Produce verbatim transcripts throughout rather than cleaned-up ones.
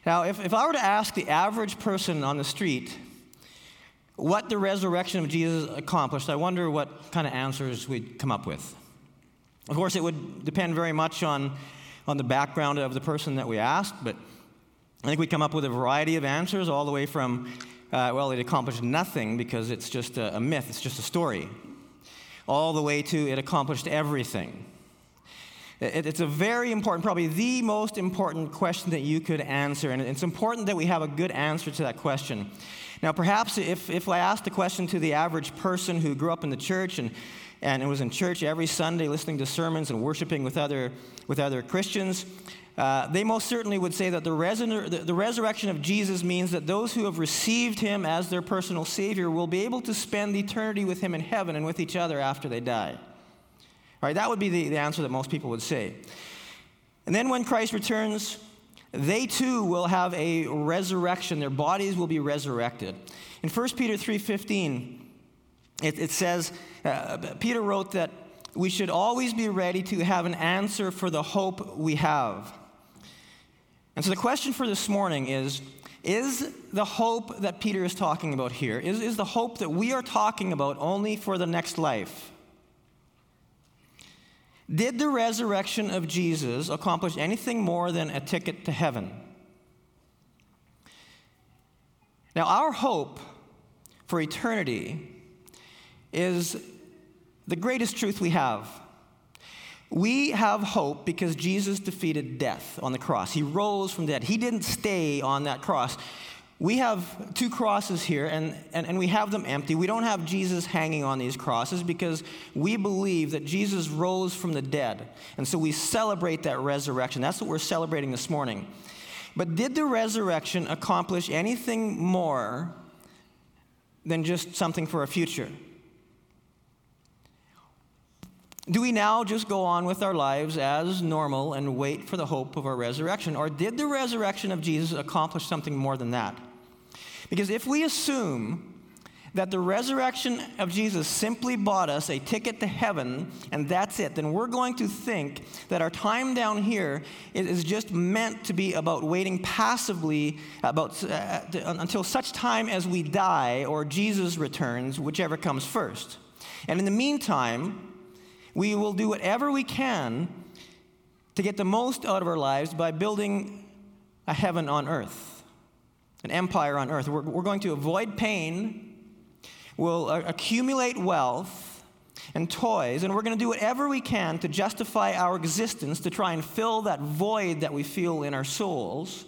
Now, if, if I were to ask the average person on the street what the resurrection of Jesus accomplished, I wonder what kind of answers we'd come up with. Of course, it would depend very much on, on the background of the person that we asked, but I think we'd come up with a variety of answers, all the way from, uh, well, it accomplished nothing because it's just a, a myth, it's just a story, all the way to it accomplished everything. It, it's a very important, probably the most important question that you could answer, and it's important that we have a good answer to that question. Now, perhaps if, if I asked the question to the average person who grew up in the church and, and was in church every Sunday listening to sermons and worshiping with other, with other Christians, Uh, they most certainly would say that the, resur- the, the resurrection of Jesus means that those who have received him as their personal Savior will be able to spend eternity with him in heaven and with each other after they die. All right, that would be the, the answer that most people would say. And then when Christ returns, they too will have a resurrection. Their bodies will be resurrected. In First Peter three fifteen, it, it says, uh, Peter wrote that we should always be ready to have an answer for the hope we have. And so the question for this morning is, is the hope that Peter is talking about here, is, is the hope that we are talking about only for the next life? Did the resurrection of Jesus accomplish anything more than a ticket to heaven? Now, our hope for eternity is the greatest truth we have. We have hope because Jesus defeated death on the cross. He rose from death. He didn't stay on that cross. We have two crosses here, and, and, and we have them empty. We don't have Jesus hanging on these crosses because we believe that Jesus rose from the dead. And so we celebrate that resurrection. That's what we're celebrating this morning. But did the resurrection accomplish anything more than just something for a future? Do we now just go on with our lives as normal and wait for the hope of our resurrection? Or did the resurrection of Jesus accomplish something more than that? Because if we assume that the resurrection of Jesus simply bought us a ticket to heaven and that's it, then we're going to think that our time down here is just meant to be about waiting passively about uh, until such time as we die or Jesus returns, whichever comes first. And in the meantime, we will do whatever we can to get the most out of our lives by building a heaven on earth, an empire on earth. We're, we're going to avoid pain, we'll uh, accumulate wealth and toys, and we're going to do whatever we can to justify our existence, to try and fill that void that we feel in our souls.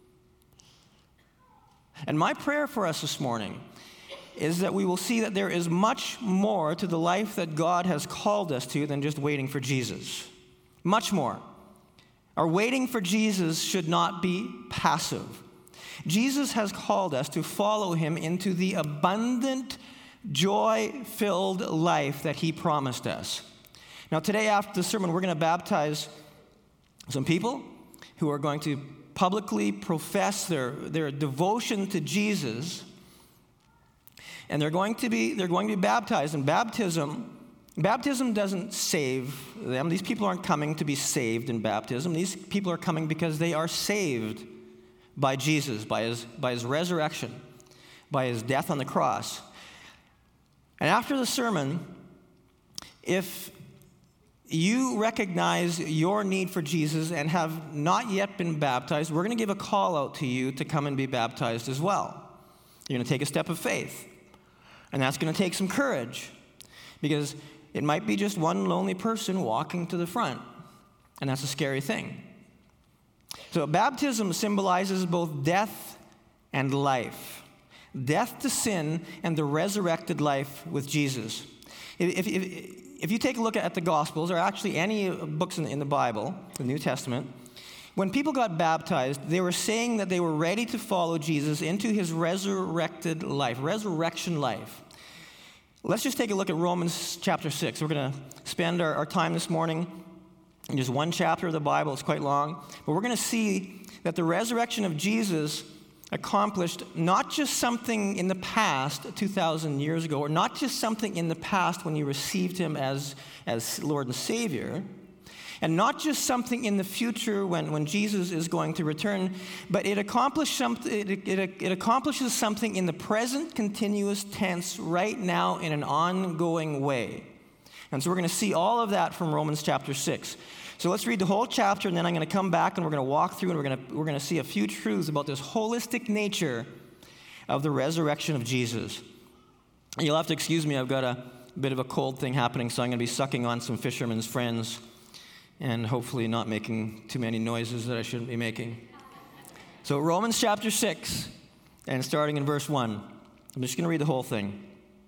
And my prayer for us this morning is that we will see that there is much more to the life that God has called us to than just waiting for Jesus. Much more. Our waiting for Jesus should not be passive. Jesus has called us to follow him into the abundant, joy-filled life that he promised us. Now, today after the sermon, we're going to baptize some people who are going to publicly profess their, their devotion to Jesus. And they're going to be they're going to be baptized. And baptism, baptism doesn't save them. These people aren't coming to be saved in baptism. These people are coming because they are saved by Jesus, by his by his resurrection, by his death on the cross. And after the sermon, if you recognize your need for Jesus and have not yet been baptized, we're going to give a call out to you to come and be baptized as well. You're going to take a step of faith. And that's going to take some courage, because it might be just one lonely person walking to the front, and that's a scary thing. So baptism symbolizes both death and life. Death to sin and the resurrected life with Jesus. If, if, if you take a look at the Gospels, or actually any books in the, in the Bible, the New Testament, when people got baptized, they were saying that they were ready to follow Jesus into his resurrected life, resurrection life. Let's just take a look at Romans chapter six. We're going to spend our, our time this morning in just one chapter of the Bible. It's quite long. But we're going to see that the resurrection of Jesus accomplished not just something in the past two thousand years ago, or not just something in the past when you received him as, as Lord and Savior. And not just something in the future when, when Jesus is going to return, but it, accomplished something, it, it, it accomplishes something in the present continuous tense right now in an ongoing way. And so we're going to see all of that from Romans chapter six. So let's read the whole chapter, and then I'm going to come back and we're going to walk through and we're going to, we're going to see a few truths about this holistic nature of the resurrection of Jesus. You'll have to excuse me, I've got a bit of a cold thing happening, so I'm going to be sucking on some Fisherman's Friends and hopefully not making too many noises that I shouldn't be making. So Romans chapter six, and starting in verse one. I'm just going to read the whole thing.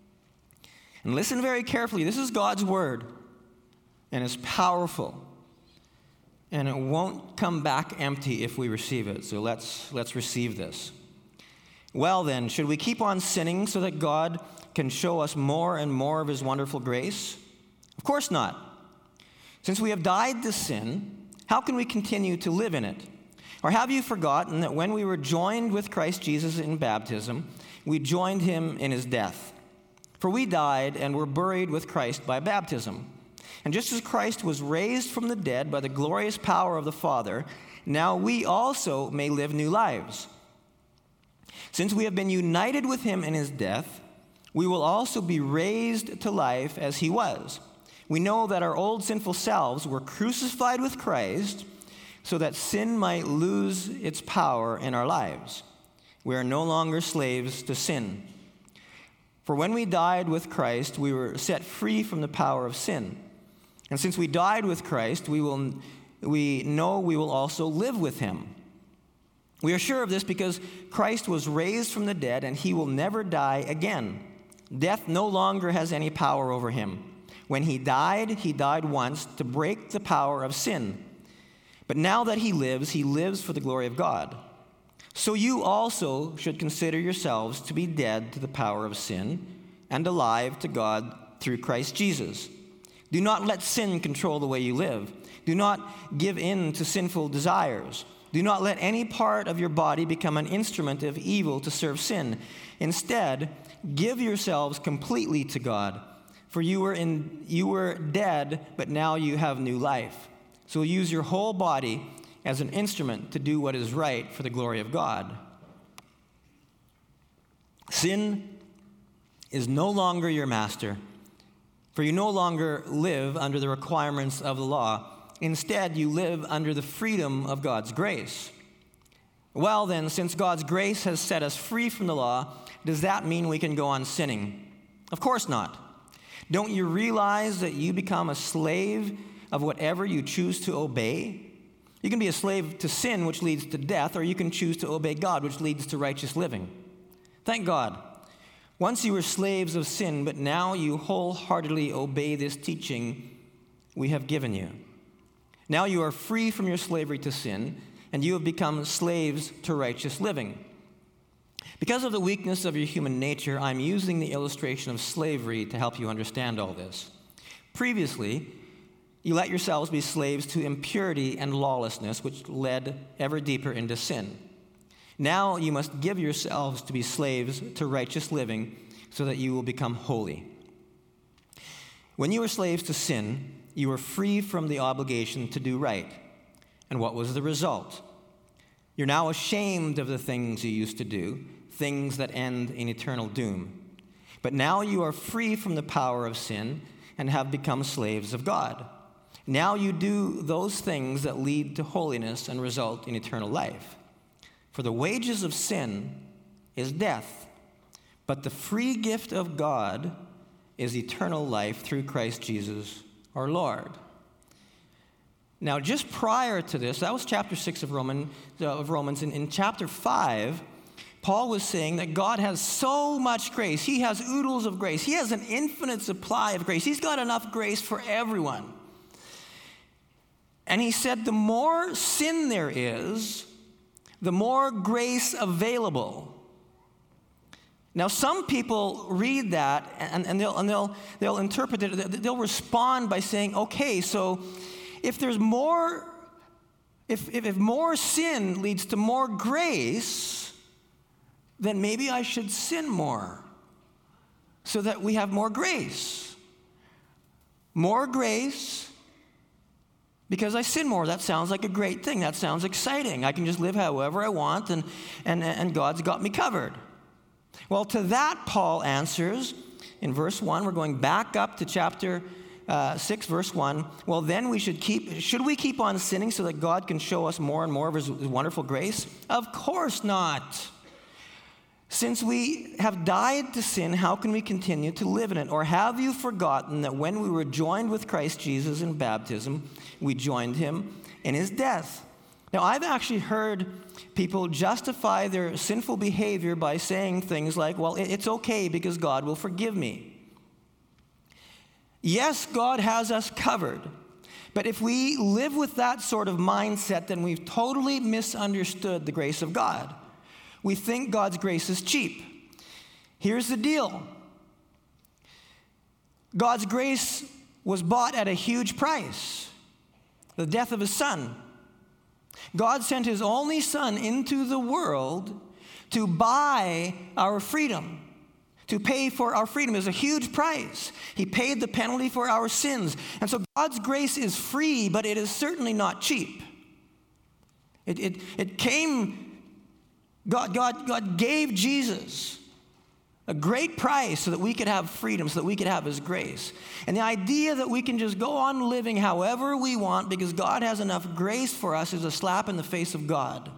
And listen very carefully. This is God's word, and it's powerful. And it won't come back empty if we receive it. So let's let's receive this. Well then, should we keep on sinning so that God can show us more and more of his wonderful grace? Of course not. Since we have died to sin, how can we continue to live in it? Or have you forgotten that when we were joined with Christ Jesus in baptism, we joined him in his death? For we died and were buried with Christ by baptism. And just as Christ was raised from the dead by the glorious power of the Father, now we also may live new lives. Since we have been united with him in his death, we will also be raised to life as he was. We know that our old sinful selves were crucified with Christ so that sin might lose its power in our lives. We are no longer slaves to sin. For when we died with Christ, we were set free from the power of sin. And since we died with Christ, we will we know we will also live with him. We are sure of this because Christ was raised from the dead, and he will never die again. Death no longer has any power over him. When he died, he died once to break the power of sin. But now that he lives, he lives for the glory of God. So you also should consider yourselves to be dead to the power of sin and alive to God through Christ Jesus. Do not let sin control the way you live. Do not give in to sinful desires. Do not let any part of your body become an instrument of evil to serve sin. Instead, give yourselves completely to God. For you were in you were dead, but now you have new life. So use your whole body as an instrument to do what is right for the glory of God. Sin is no longer your master, for you no longer live under the requirements of the law. Instead, you live under the freedom of God's grace. Well then, since God's grace has set us free from the law, does that mean we can go on sinning? Of course not. Don't you realize that you become a slave of whatever you choose to obey? You can be a slave to sin, which leads to death, or you can choose to obey God, which leads to righteous living. Thank God. Once you were slaves of sin, but now you wholeheartedly obey this teaching we have given you. Now you are free from your slavery to sin, and you have become slaves to righteous living. Because of the weakness of your human nature, I'm using the illustration of slavery to help you understand all this. Previously, you let yourselves be slaves to impurity and lawlessness, which led ever deeper into sin. Now you must give yourselves to be slaves to righteous living so that you will become holy. When you were slaves to sin, you were free from the obligation to do right. And what was the result? You're now ashamed of the things you used to do, things that end in eternal doom. But now you are free from the power of sin and have become slaves of God. Now you do those things that lead to holiness and result in eternal life. For the wages of sin is death, but the free gift of God is eternal life through Christ Jesus our Lord. Now, just prior to this, that was chapter six of, Roman, uh, of Romans. In, in chapter five, Paul was saying that God has so much grace. He has oodles of grace. He has an infinite supply of grace. He's got enough grace for everyone. And he said the more sin there is, the more grace available. Now, some people read that and, and, they'll, and they'll, they'll interpret it, they'll respond by saying, okay, so if there's more, if, if, if more sin leads to more grace, then maybe I should sin more so that we have more grace. More grace because I sin more. That sounds like a great thing. That sounds exciting. I can just live however I want, and, and, and God's got me covered. Well, to that, Paul answers in verse one. We're going back up to chapter uh, six, verse one. Well, then we should keep, should we keep on sinning so that God can show us more and more of his, his wonderful grace? Of course not. Since we have died to sin, how can we continue to live in it? Or have you forgotten that when we were joined with Christ Jesus in baptism, we joined him in his death? Now, I've actually heard people justify their sinful behavior by saying things like, well, it's okay because God will forgive me. Yes, God has us covered. But if we live with that sort of mindset, then we've totally misunderstood the grace of God. We think God's grace is cheap. Here's the deal. God's grace was bought at a huge price, the death of his son. God sent his only son into the world to buy our freedom, to pay for our freedom. It was a huge price. He paid the penalty for our sins. And so God's grace is free, but it is certainly not cheap. It, it, it came... God, God, God gave Jesus a great price so that we could have freedom, so that we could have his grace. And the idea that we can just go on living however we want because God has enough grace for us is a slap in the face of God.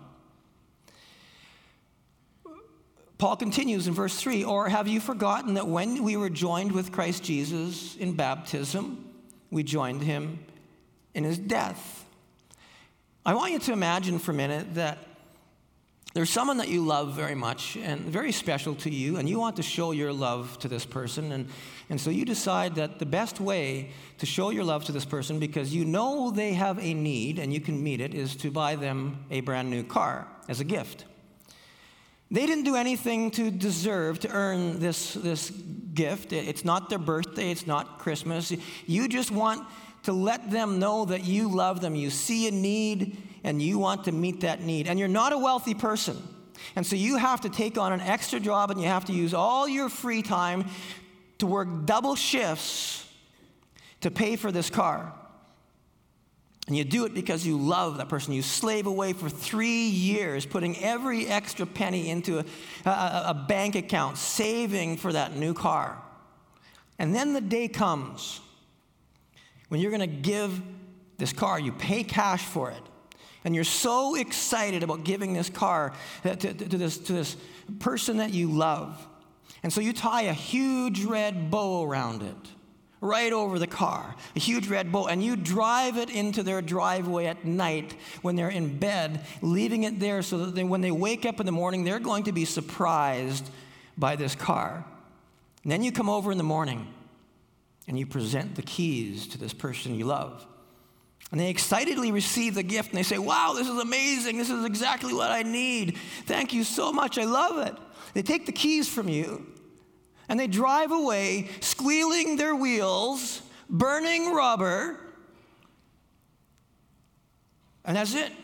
Paul continues in verse three, or have you forgotten that when we were joined with Christ Jesus in baptism, we joined him in his death? I want you to imagine for a minute that there's someone that you love very much and very special to you, and you want to show your love to this person. And, and so you decide that the best way to show your love to this person, because you know they have a need and you can meet it, is to buy them a brand new car as a gift. They didn't do anything to deserve to earn this, this gift. It's not their birthday. It's not Christmas. You just want to let them know that you love them. You see a need, and you want to meet that need. And you're not a wealthy person. And so you have to take on an extra job, and you have to use all your free time to work double shifts to pay for this car. And you do it because you love that person. You slave away for three years, putting every extra penny into a, a, a bank account, saving for that new car. And then the day comes when you're going to give this car. You pay cash for it. And you're so excited about giving this car to, to, to, this, to this person that you love. And so you tie a huge red bow around it, right over the car, a huge red bow, and you drive it into their driveway at night when they're in bed, leaving it there so that they, when they wake up in the morning, they're going to be surprised by this car. And then you come over in the morning, and you present the keys to this person you love. And they excitedly receive the gift, and they say, wow, this is amazing. This is exactly what I need. Thank you so much. I love it. They take the keys from you, and they drive away, squealing their wheels, burning rubber, and that's it.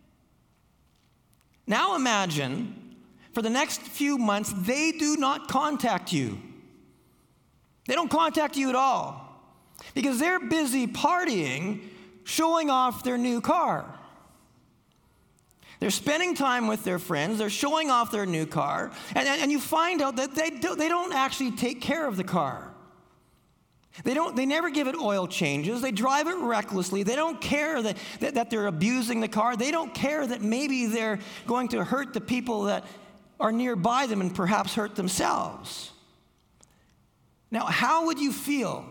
Now imagine, for the next few months, they do not contact you. They don't contact you at all because they're busy partying, showing off their new car. They're spending time with their friends. They're showing off their new car. And, and, and you find out that they, do, they don't actually take care of the car. They don't. They never give it oil changes. They drive it recklessly. They don't care that, that, that they're abusing the car. They don't care that maybe they're going to hurt the people that are nearby them and perhaps hurt themselves. Now, how would you feel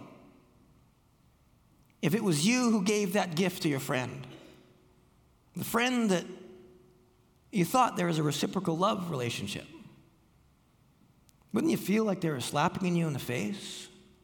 if it was you who gave that gift to your friend? The friend that you thought there was a reciprocal love relationship. Wouldn't you feel like they were slapping you in the face?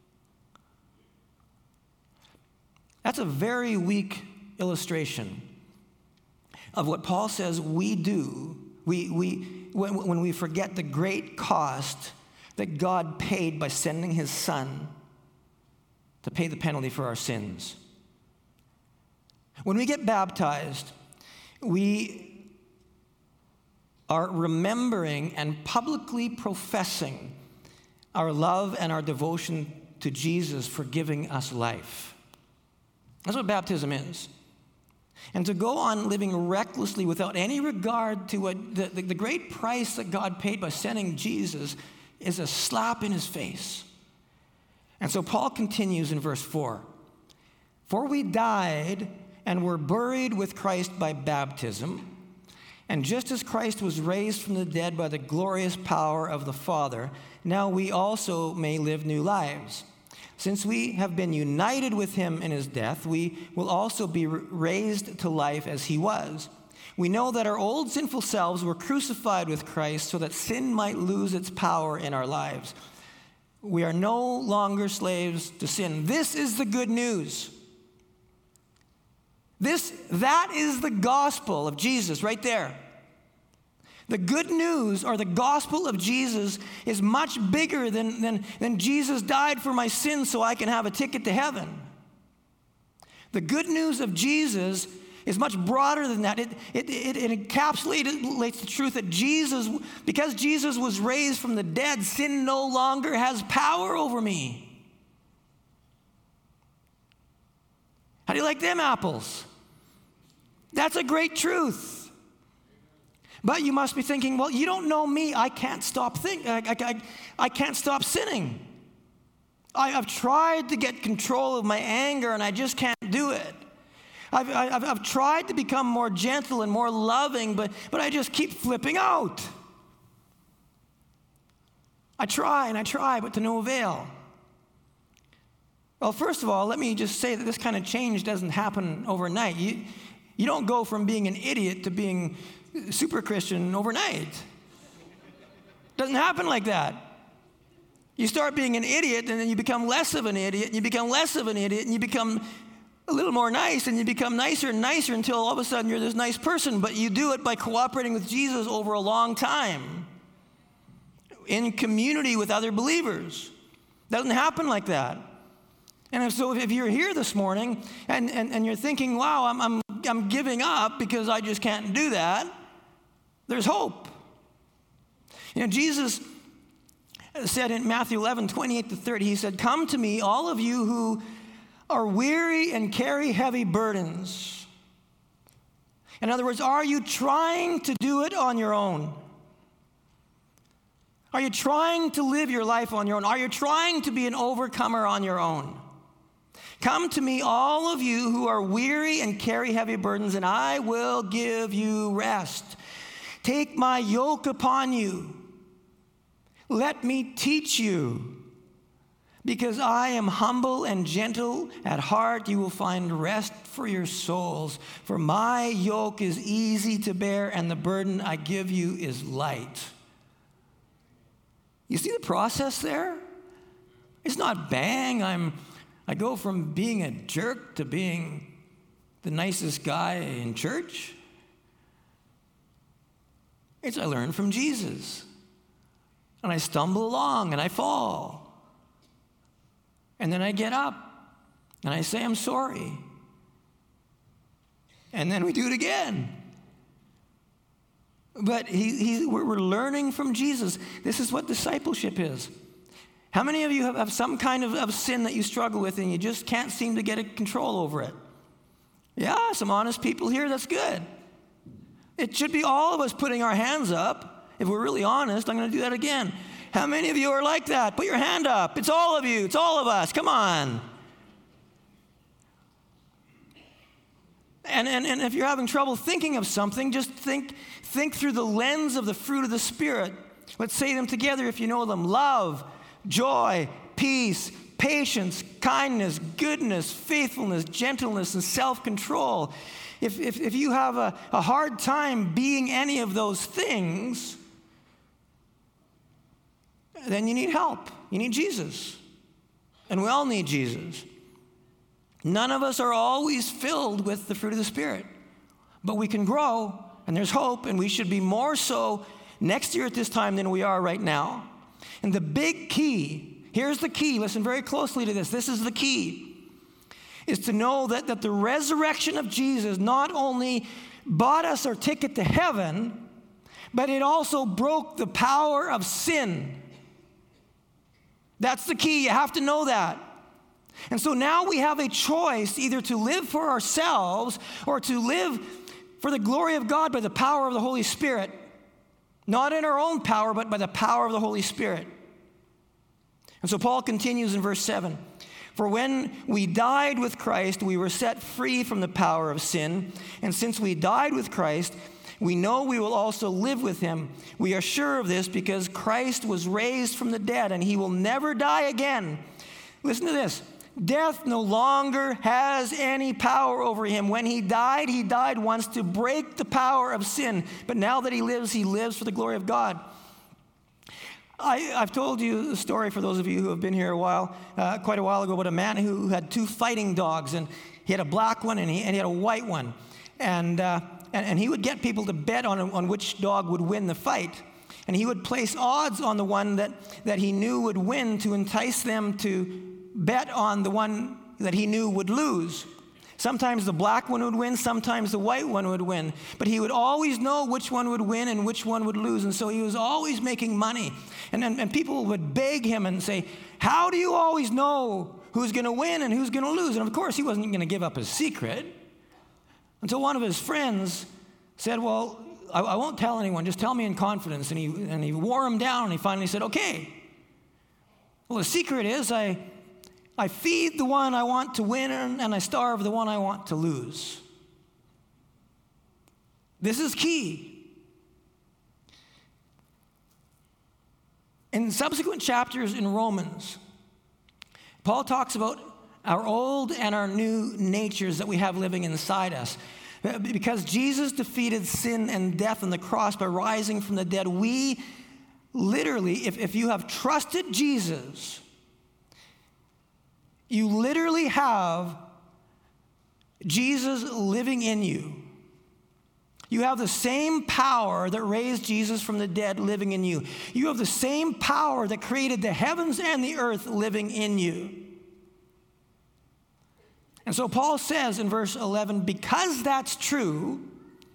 That's a very weak illustration of what Paul says we do we, we, when, when we forget the great cost that God paid by sending his son to pay the penalty for our sins. When we get baptized, we are remembering and publicly professing our love and our devotion to Jesus for giving us life. That's what baptism is. And to go on living recklessly without any regard to what the, the, the great price that God paid by sending Jesus is a slap in his face. And so Paul continues in verse four. For we died and were buried with Christ by baptism, and just as Christ was raised from the dead by the glorious power of the Father, now we also may live new lives. Since we have been united with him in his death, we will also be raised to life as he was. We know that our old sinful selves were crucified with Christ so that sin might lose its power in our lives. We are no longer slaves to sin. This is the good news. This, that is the gospel of Jesus right there. The good news, or the gospel of Jesus, is much bigger than, than, than Jesus died for my sins so I can have a ticket to heaven. The good news of Jesus is much broader than that. It, it, it, it encapsulates the truth that Jesus, because Jesus was raised from the dead, sin no longer has power over me. How do you like them apples? That's a great truth. But you must be thinking, well, you don't know me. I can't stop thinking. I, I, I, I can't stop sinning. I, I've tried to get control of my anger, and I just can't do it. I've, I've, I've tried to become more gentle and more loving, but, but I just keep flipping out. I try and I try, but to no avail. Well, first of all, let me just say that this kind of change doesn't happen overnight. You, you don't go from being an idiot to being super Christian overnight. Doesn't happen like that. You start being an idiot, and then you become less of an idiot, and you become less of an idiot, and you become a little more nice, and you become nicer and nicer until all of a sudden you're this nice person. But you do it by cooperating with Jesus over a long time in community with other believers. Doesn't happen like that. And so if you're here this morning and, and, and you're thinking, wow, I'm, I'm, I'm giving up because I just can't do that, there's hope. You know, Jesus said in Matthew eleven, twenty-eight to thirty, he said, come to me, all of you who are weary and carry heavy burdens. In other words, are you trying to do it on your own? Are you trying to live your life on your own? Are you trying to be an overcomer on your own? Come to me, all of you who are weary and carry heavy burdens, and I will give you rest. Take my yoke upon you. Let me teach you. Because I am humble and gentle at heart, you will find rest for your souls. For my yoke is easy to bear, and the burden I give you is light. You see the process there? It's not bang, I'm, I go from being a jerk to being the nicest guy in church. It's I learn from Jesus. And I stumble along and I fall. And then I get up and I say, I'm sorry. And then we do it again. But he, he, we're, we're learning from Jesus. This is what discipleship is. How many of you have, have some kind of, of sin that you struggle with and you just can't seem to get a control over it? Yeah, some honest people here, that's good. It should be all of us putting our hands up. If we're really honest, I'm going to do that again. How many of you are like that? Put your hand up. It's all of you. It's all of us. Come on. And, and, and if you're having trouble thinking of something, just think, think through the lens of the fruit of the Spirit. Let's say them together if you know them. Love, joy, peace, patience, kindness, goodness, faithfulness, gentleness, and self-control. If, if, if you have a, a hard time being any of those things, then you need help. You need Jesus. And we all need Jesus. None of us are always filled with the fruit of the Spirit. But we can grow, and there's hope, and we should be more so next year at this time than we are right now. And the big key, here's the key, listen very closely to this. This is the key, is to know that, that the resurrection of Jesus not only bought us our ticket to heaven, but it also broke the power of sin. That's the key. You have to know that. And so now we have a choice either to live for ourselves or to live for the glory of God by the power of the Holy Spirit. Not in our own power, but by the power of the Holy Spirit. And so Paul continues in verse seven. For when we died with Christ, we were set free from the power of sin. And since we died with Christ, we know we will also live with him. We are sure of this because Christ was raised from the dead, and he will never die again. Listen to this. Death no longer has any power over him. When he died, he died once to break the power of sin. But now that he lives, he lives for the glory of God. I, I've told you the story, for those of you who have been here a while, uh, quite a while ago, about a man who had two fighting dogs, and he had a black one and he, and he had a white one. And, uh, and, and he would get people to bet on, on which dog would win the fight. And he would place odds on the one that, that he knew would win to entice them to bet on the one that he knew would lose. Sometimes the black one would win, sometimes the white one would win. But he would always know which one would win and which one would lose. And so he was always making money. And, and, and people would beg him and say, how do you always know who's going to win and who's going to lose? And of course, he wasn't going to give up his secret until one of his friends said, well, I, I won't tell anyone, just tell me in confidence. And he, and he wore him down, and he finally said, okay. Well, the secret is I... I feed the one I want to win, and I starve the one I want to lose. This is key. In subsequent chapters in Romans, Paul talks about our old and our new natures that we have living inside us. Because Jesus defeated sin and death on the cross by rising from the dead, we literally, if, if you have trusted Jesus, you literally have Jesus living in you. You have the same power that raised Jesus from the dead living in you. You have the same power that created the heavens and the earth living in you. And so Paul says in verse eleven, because that's true,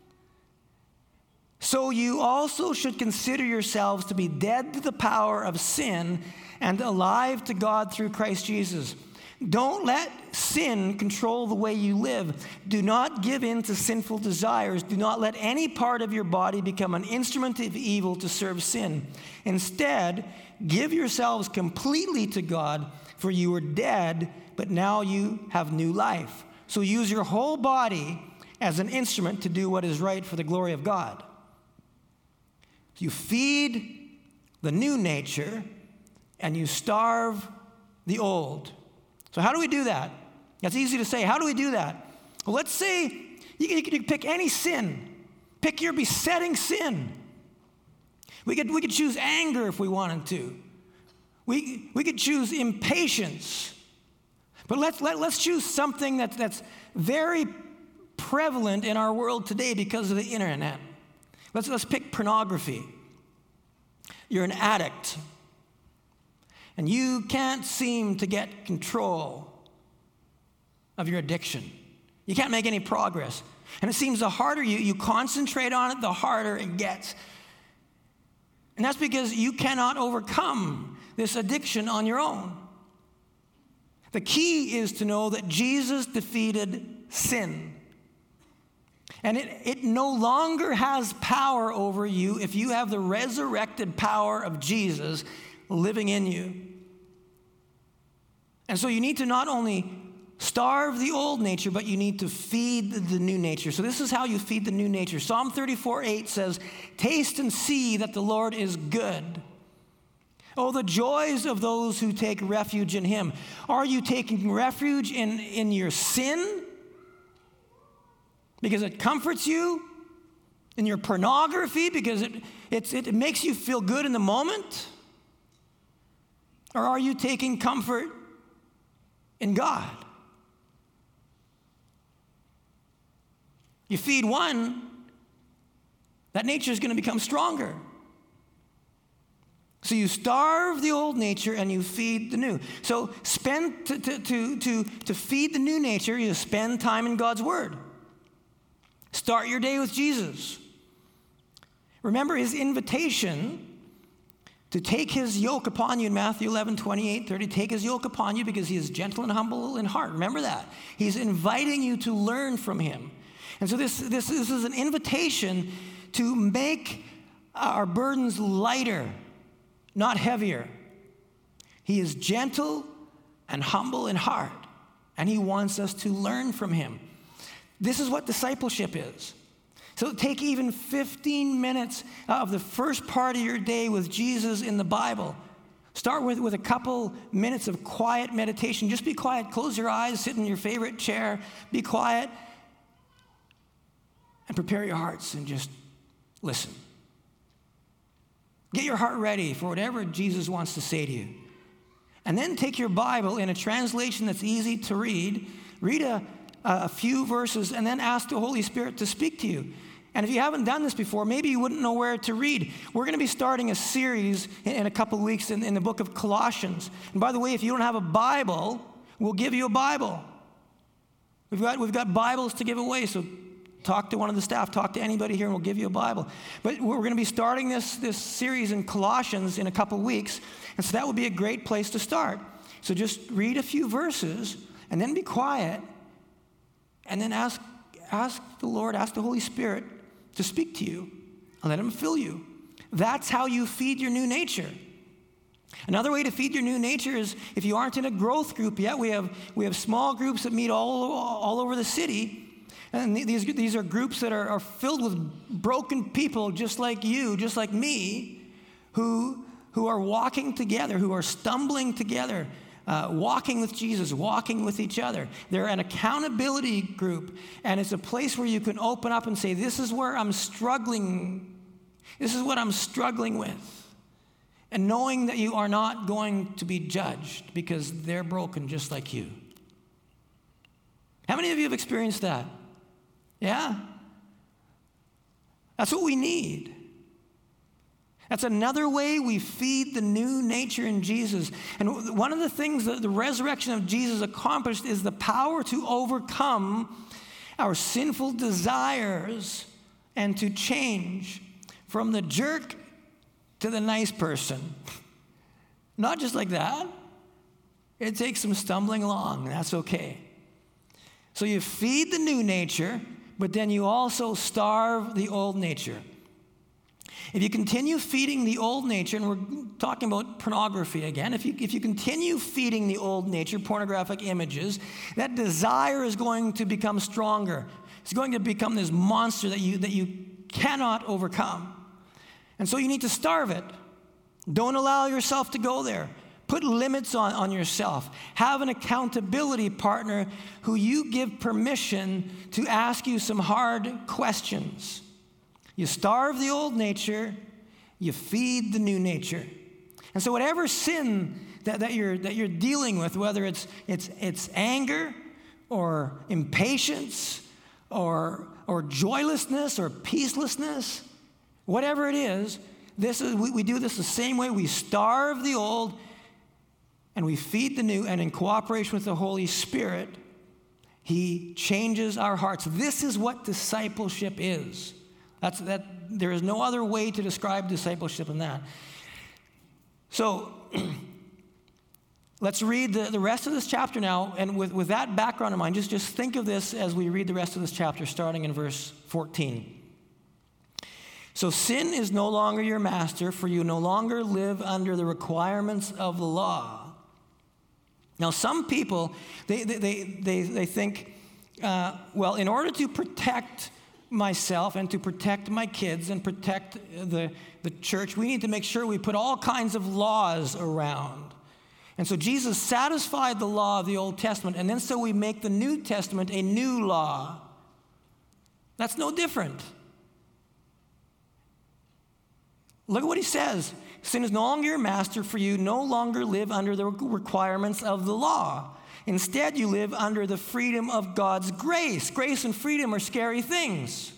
so you also should consider yourselves to be dead to the power of sin and alive to God through Christ Jesus. Don't let sin control the way you live. Do not give in to sinful desires. Do not let any part of your body become an instrument of evil to serve sin. Instead, give yourselves completely to God, for you were dead, but now you have new life. So use your whole body as an instrument to do what is right for the glory of God. You feed the new nature, and you starve the old. So how do we do that? That's easy to say. How do we do that? Well, let's say you can, you can pick any sin. Pick your besetting sin. We could, we could choose anger if we wanted to. We, we could choose impatience. But let's, let, let's choose something that's, that's very prevalent in our world today because of the internet. Let's, let's pick pornography. You're an addict. And you can't seem to get control of your addiction. You can't make any progress. And it seems the harder you, you concentrate on it, the harder it gets. And that's because you cannot overcome this addiction on your own. The key is to know that Jesus defeated sin. And it, it no longer has power over you if you have the resurrected power of Jesus living in you. And so you need to not only starve the old nature, but you need to feed the new nature. So this is how you feed the new nature. Psalm thirty-four eight says, taste and see that the Lord is good. Oh, the joys of those who take refuge in him. Are you taking refuge in, in your sin because it comforts you? In your pornography because it, it, it makes you feel good in the moment? Or are you taking comfort in God? You feed one, that nature is going to become stronger. So you starve the old nature and you feed the new. So spend to, to, to, to, to feed the new nature, you spend time in God's Word. Start your day with Jesus. Remember his invitation to take his yoke upon you in Matthew eleven, twenty-eight, thirty. Take his yoke upon you because he is gentle and humble in heart. Remember that. He's inviting you to learn from him. And so this, this, this is an invitation to make our burdens lighter, not heavier. He is gentle and humble in heart, and he wants us to learn from him. This is what discipleship is. So take even fifteen minutes of the first part of your day with Jesus in the Bible. Start with, with a couple minutes of quiet meditation. Just be quiet. Close your eyes. Sit in your favorite chair. Be quiet. And prepare your hearts and just listen. Get your heart ready for whatever Jesus wants to say to you. And then take your Bible in a translation that's easy to read. Read a, a few verses and then ask the Holy Spirit to speak to you. And if you haven't done this before, maybe you wouldn't know where to read. We're going to be starting a series in, in a couple of weeks in, in the book of Colossians. And by the way, if you don't have a Bible, we'll give you a Bible. We've got, we've got Bibles to give away, so talk to one of the staff, talk to anybody here, and we'll give you a Bible. But we're going to be starting this, this series in Colossians in a couple of weeks, and so that would be a great place to start. So just read a few verses, and then be quiet, and then ask, ask the Lord, ask the Holy Spirit to speak to you, and let him fill you. That's how you feed your new nature. Another way to feed your new nature is if you aren't in a growth group yet, we have, we have small groups that meet all, all over the city. And these, these are groups that are, are filled with broken people just like you, just like me, who, who are walking together, who are stumbling together, uh, walking with Jesus, walking with each other. They're an accountability group, and it's a place where you can open up and say, this is where I'm struggling. This is what I'm struggling with. And knowing that you are not going to be judged because they're broken just like you. How many of you have experienced that? Yeah? That's what we need. That's another way we feed the new nature in Jesus. And one of the things that the resurrection of Jesus accomplished is the power to overcome our sinful desires and to change from the jerk to the nice person. Not just like that. It takes some stumbling along. That's okay. So you feed the new nature, but then you also starve the old nature. If you continue feeding the old nature, and we're talking about pornography again, if you, if you continue feeding the old nature, pornographic images, that desire is going to become stronger. It's going to become this monster that you, that you cannot overcome. And so you need to starve it. Don't allow yourself to go there. Put limits on, on yourself. Have an accountability partner who you give permission to ask you some hard questions. You starve the old nature, you feed the new nature. And so whatever sin that, that, you're, that you're dealing with, whether it's, it's, it's anger or impatience or, or joylessness or peacelessness, whatever it is, this is we, we do this the same way. We starve the old and we feed the new, and in cooperation with the Holy Spirit, he changes our hearts. This is what discipleship is. That's, that, there is no other way to describe discipleship than that. So let's read the, the rest of this chapter now, and with, with that background in mind, just, just think of this as we read the rest of this chapter, starting in verse fourteen. So sin is no longer your master, for you no longer live under the requirements of the law. Now, some people, they, they, they, they, they think, uh, well, in order to protect myself and to protect my kids and protect the, the church, we need to make sure we put all kinds of laws around. And so Jesus satisfied the law of the Old Testament, and then so we make the New Testament a new law. That's no different. Look at what he says. Sin is no longer your master, for you no longer live under the requirements of the law. Instead, you live under the freedom of God's grace. Grace and freedom are scary things.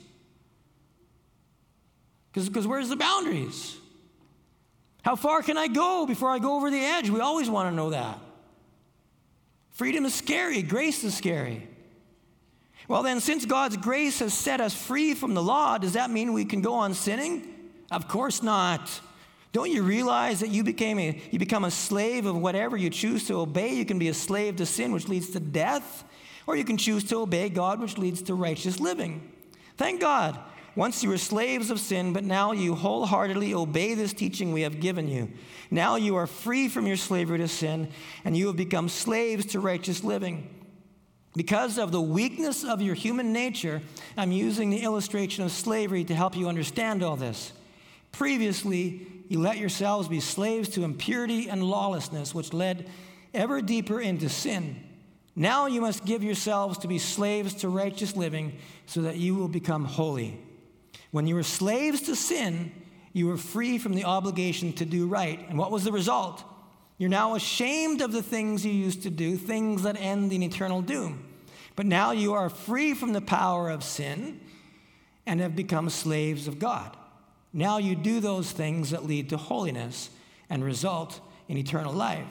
Because where's the boundaries? How far can I go before I go over the edge? We always want to know that. Freedom is scary. Grace is scary. Well, then, since God's grace has set us free from the law, does that mean we can go on sinning? Of course not. Don't you realize that you became a you become a slave of whatever you choose to obey? You can be a slave to sin, which leads to death, or you can choose to obey God, which leads to righteous living. Thank God. Once you were slaves of sin, but now you wholeheartedly obey this teaching we have given you. Now you are free from your slavery to sin, and you have become slaves to righteous living. Because of the weakness of your human nature, I'm using the illustration of slavery to help you understand all this. Previously, you let yourselves be slaves to impurity and lawlessness, which led ever deeper into sin. Now you must give yourselves to be slaves to righteous living so that you will become holy. When you were slaves to sin, you were free from the obligation to do right. And what was the result? You're now ashamed of the things you used to do, things that end in eternal doom. But now you are free from the power of sin and have become slaves of God. Now you do those things that lead to holiness and result in eternal life.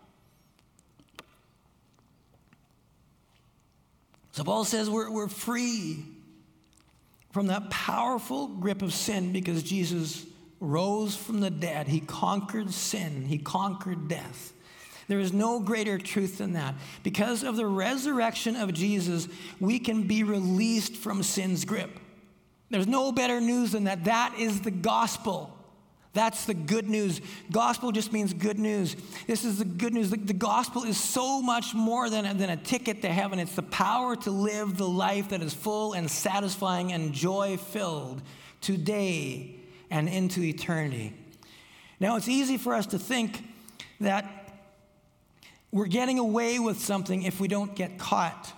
So Paul says we're, we're free from that powerful grip of sin because Jesus rose from the dead. He conquered sin. He conquered death. There is no greater truth than that. Because of the resurrection of Jesus, we can be released from sin's grip. There's no better news than that. That is the gospel. That's the good news. Gospel just means good news. This is the good news. The, the gospel is so much more than a, than a ticket to heaven. It's the power to live the life that is full and satisfying and joy-filled today and into eternity. Now, it's easy for us to think that we're getting away with something if we don't get caught.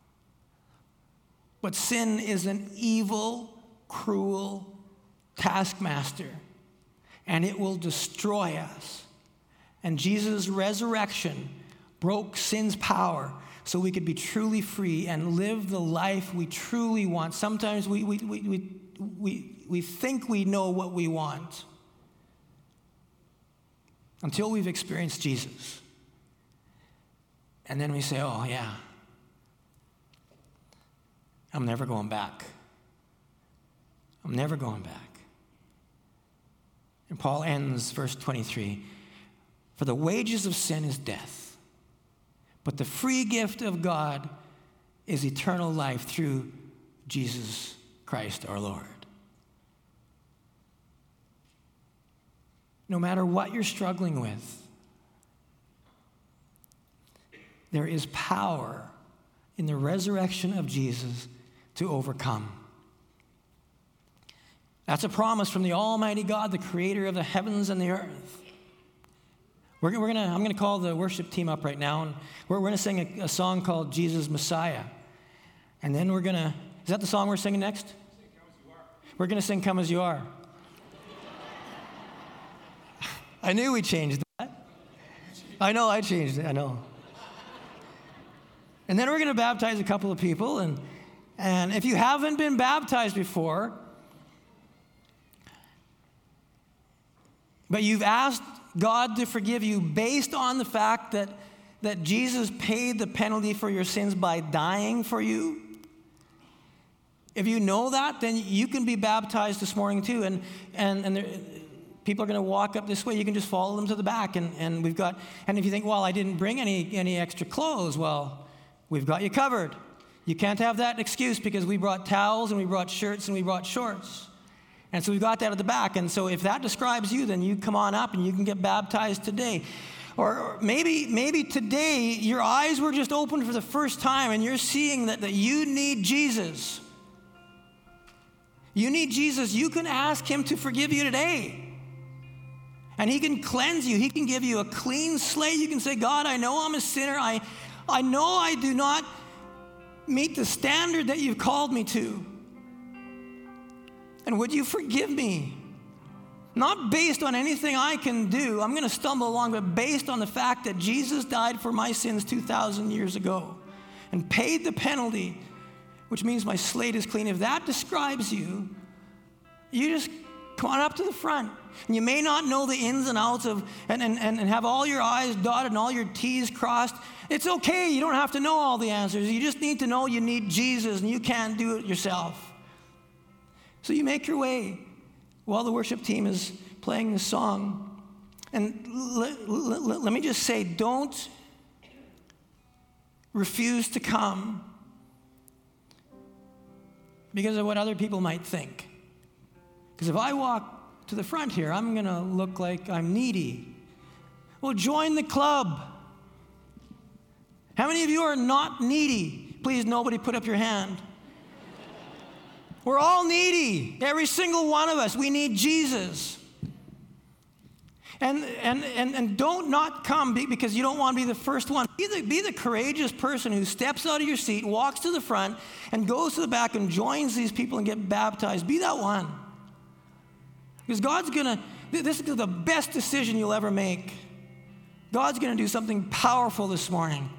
But sin is an evil, cruel taskmaster, and it will destroy us. And Jesus' resurrection broke sin's power so we could be truly free and live the life we truly want. Sometimes we, we, we, we, we, we think we know what we want until we've experienced Jesus. And then we say, oh, yeah, I'm never going back. I'm never going back. And Paul ends verse twenty-three. For the wages of sin is death, but the free gift of God is eternal life through Jesus Christ our Lord. No matter what you're struggling with, there is power in the resurrection of Jesus to overcome. That's a promise from the Almighty God, the creator of the heavens and the earth. We're, we're gonna, I'm going to call the worship team up right now, and we're, we're going to sing a, a song called Jesus Messiah. And then we're going to, is that the song we're singing next? Sing Come As You Are. We're going to sing Come As You Are. I knew we changed that. I know I changed it, I know. And then we're going to baptize a couple of people, and, and if you haven't been baptized before, but you've asked God to forgive you based on the fact that, that Jesus paid the penalty for your sins by dying for you. If you know that, then you can be baptized this morning too. And, and, and there, people are going to walk up this way. You can just follow them to the back. And, and we've got, and if you think, well, I didn't bring any, any extra clothes, well, we've got you covered. You can't have that excuse because we brought towels and we brought shirts and we brought shorts. And so we've got that at the back. And so if that describes you, then you come on up and you can get baptized today. Or, or maybe maybe today your eyes were just opened for the first time and you're seeing that, that you need Jesus. You need Jesus. You can ask him to forgive you today. And he can cleanse you. He can give you a clean slate. You can say, God, I know I'm a sinner. I, I know I do not meet the standard that you've called me to. And would you forgive me? Not based on anything I can do. I'm going to stumble along, but based on the fact that Jesus died for my sins two thousand years ago and paid the penalty, which means my slate is clean. If that describes you, you just come on up to the front. And you may not know the ins and outs of, and, and, and have all your I's dotted and all your T's crossed. It's okay. You don't have to know all the answers. You just need to know you need Jesus and you can't do it yourself. So you make your way while the worship team is playing this song. And l- l- l- let me just say, don't refuse to come because of what other people might think. Because if I walk to the front here, I'm going to look like I'm needy. Well, join the club. How many of you are not needy? Please, nobody put up your hand. We're all needy. Every single one of us. We need Jesus. And, and, and, and don't not come because you don't want to be the first one. Be the, be the courageous person who steps out of your seat, walks to the front, and goes to the back and joins these people and get baptized. Be that one. Because God's going to, this is the best decision you'll ever make. God's going to do something powerful this morning.